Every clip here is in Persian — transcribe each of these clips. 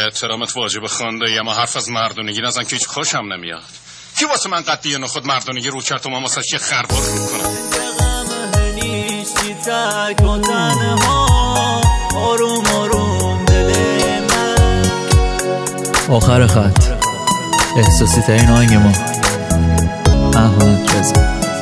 احترامت واجب خانده، اما حرف از مردونگی نزن که هیچ خوشم نمیاد. کی واسه من قدی نخود مردونگی رو کرد و من واسه چه خربار رو کنم؟ آخر خط احساسی ترین آهنگ ما احمد رضا.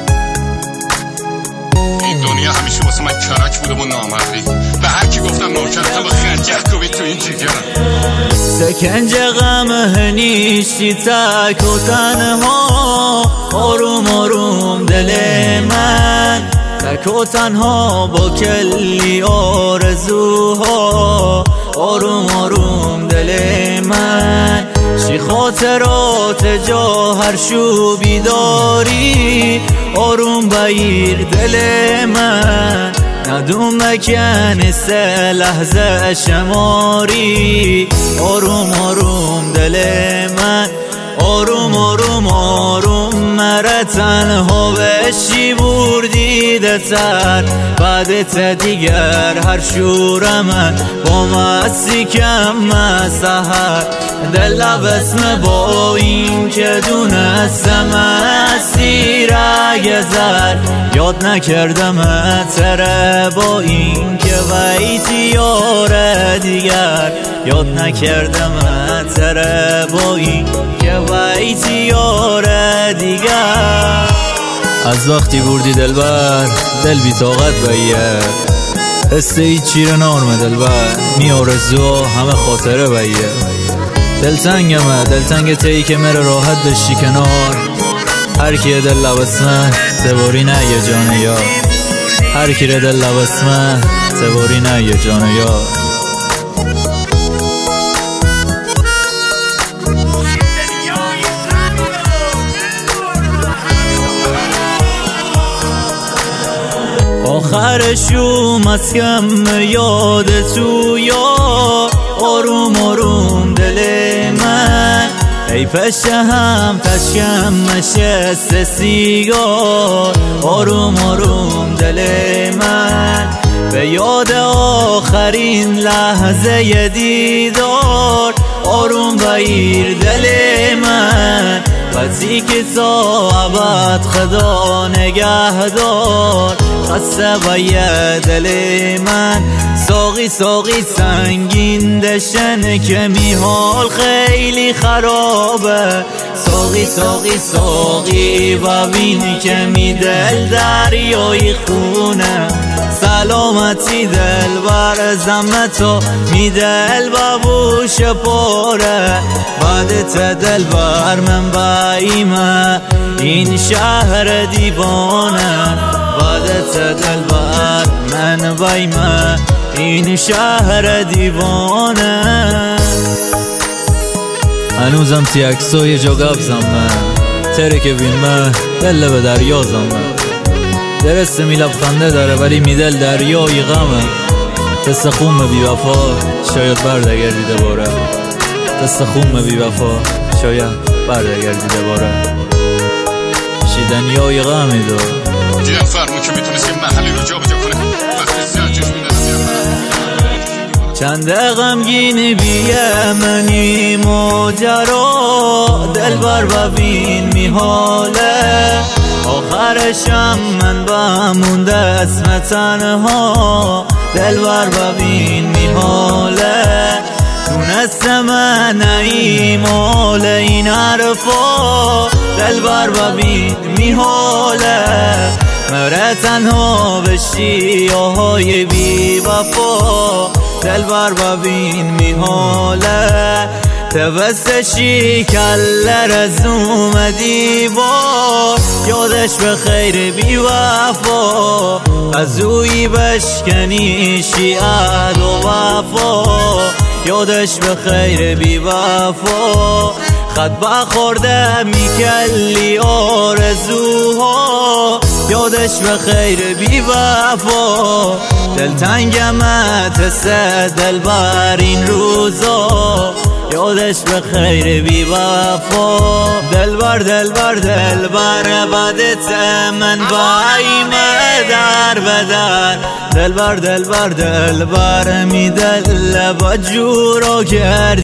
این دنیا همیشه واسه من کرک بوده و نامردی. به هر کی گفتم نوکرتم با خنجر کوبید تو این جگرم. سکنج غم نیستی تک و تنها، آروم آروم دل من تک و تنها با کلی آرزوها. آروم آروم دل من چی خاطرات جا هر شوبی داری. آروم بگیر دل من ندوم مکن سه لحظه شماری. آروم آروم دل من آروم آروم آروم مره تنها بشی بردیده تر. بعدت دیگر هر شور من با مستی کم سحر. دل بسمه با این که دونستم اسیر گذر. یاد نکردم تره با این که ویتی یار دیگر. یاد نکردم تره با این که ویتی یار دیگر. از وقتی بردی دلبر دل بی طاقت بایه. حس هیچی رو نارمه دلبر می آرزو همه خاطره بایه. دلتنگمه دلتنگ تایی که مره راحت بشی کنار. هر کی دل لبسمه سواری نه یه جان یار. هر کی دل لبسمه سواری نه یه جان یار. آخرشو مسکم یاد تو یا. آروم آروم دل من ای پشه هم تشکم نشست سیگار. آروم آروم دل من به یاد آخرین لحظه دیدار. آروم بگیر دل من وقتی که تا ابد خدا نگهدار. خسته باید دل من ساقی ساقی سنگین دشن که میحال خیلی خرابه. ساقی ساقی ساقی ببین که می دل دریای خونه. سلامتی دل بر زمتو می دل ببوش پاره. بعدت دل بر من بایمه این شهر دیوانه. بعدت دل بر من بایمه این شهر دیوانه. هنوزم تی اکسای جا گفزمه تره که بیمه دل به دریا زمه. درسته می لبخنده داره ولی می دل دریای غمه. دست خون بی وفا شاید بردگردی دوباره. دست خون بی وفا شاید بردگردی دوباره. شیدنیای غمی دار جیان فرمون که میتونست یه محلی رو جا بجا کنه. وقتی زنجش میدادم چند غمگین بیه منی ماجرا. دل بر ببین میحاله آخرشم من بمونده اسم تنها. دل بر ببین میحاله دونست من ایمال این حرفا. دل بر ببین میحاله مره تنها بشی آهای بی وفا. دل بر ببین میحاله توستشی کله رزوم دیوار. یادش به خیر بی وفا از اوی بشکنی شیعت و وفا. یادش به خیر بی وفا خط بخورده میکلی آرزوها. یادش به خیر بی وفا دلتنگمت سه دل بر این روزا. یادش به خیر بی وفا دلبر دلبر دلبر بدت من بایم در بدر. دلبر دلبر دلبر می دل با جورو کرد.